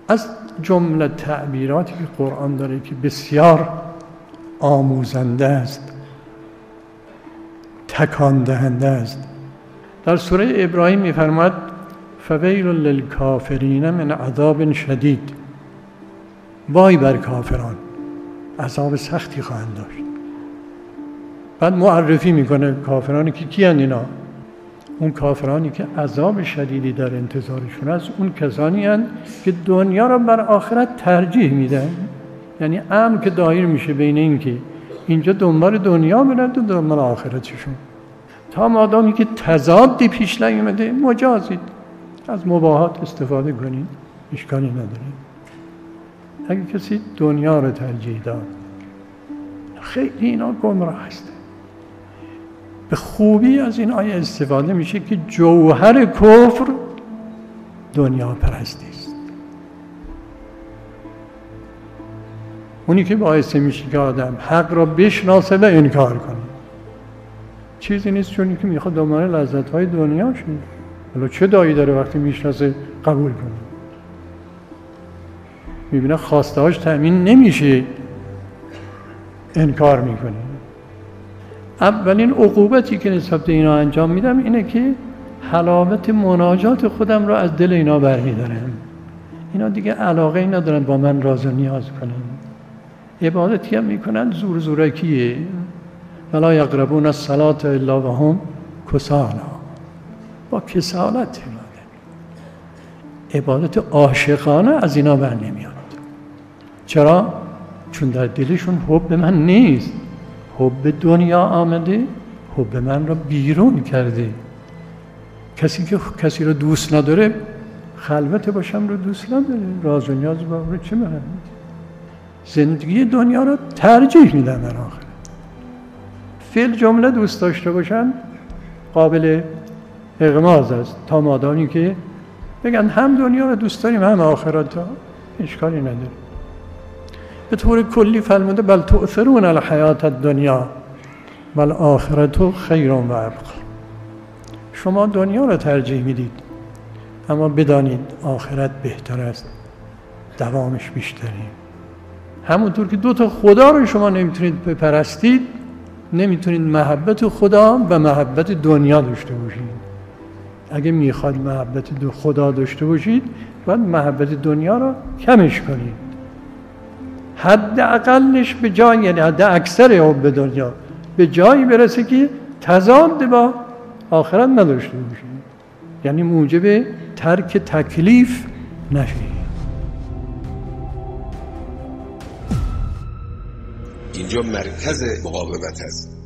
از جمله تعبیراتی که قرآن داره که بسیار آموزنده است، تکان دهنده است. در سوره ابراهیم می‌فرماید فویل للکافرین من عذاب شدید، وای بر کافران، عذاب سختی خواهند داشت. بعد معرفی میکنه کافرانی که کیان اینا؟ اون کافرانی که عذاب شدیدی در انتظارشون است، اون کسانی هستند که دنیا را بر آخرت ترجیح میدن. یعنی امر که دایر میشه بین این که اینجا دنبال دنیا برن و دنبال آخرتشون. تا مادامی که تضادی پیش نیامده مجازید، از مباحات استفاده کنید، اشکالی نداره. اگه کسی دنیا رو ترجیح داد، خیلی اینا گمراه هست. به خوبی از این آیه استفاده میشه که جوهر کفر دنیا پرستی است. اونی که باعث میشه که آدم حق را بشناسه و انکار کنه. چیزی نیست چونی که میخواد دنبال لذت‌های دنیا شه. حالا چه دایی داره وقتی میشناسه قبول کنه؟ میبینه خواسته هاش تأمین نمیشه، انکار میکنه. اولین عقوبتی که نسبت به اینا انجام میدم اینه که حلاوت مناجات خودم رو از دل اینا برمیدارم. اینا دیگه علاقه ندارن با من راز و نیاز کنن. عبادتی هم میکنن زور زورکیه. ولا یقربون الصلاة الا وهم کسالی، با کسالت عبادت عاشقانه از اینا بر نمیاد. چرا؟ چون در دلشون حب من نیست، حب دنیا آمده، حب من را بیرون کرده. کسی که کسی رو دوست نداره خلوت باشم رو دوست نداره، راز و نیاز با رو چه معنی؟ زندگی دنیا رو ترجیح میدن در آخر. فعل جمله دوست داشته باشن قابل اغماض است، تا مادامی که بگن هم دنیا رو دوست داریم هم آخرت ها، اشکالی نداره. به طور کلی فرموده بل تؤثرون الحیات الدنیا والآخرة خیر و ابقی. شما دنیا رو ترجیح میدید، اما بدانید آخرت بهتر است، دوامش بیشتره. همونطور که دو تا خدا رو شما نمیتونید بپرستید، نمیتونید محبت خدا و محبت دنیا داشته باشید. اگه میخواد محبت خدا داشته باشید، باید محبت دنیا رو کمش کنید. حد اقلش به جای، یعنی حد اکثر حب دنیا به جایی برسه که تضاد با آخرت نداشته باشید، یعنی موجب ترک تکلیف نشه. اینجا مرکز مقاومت هست.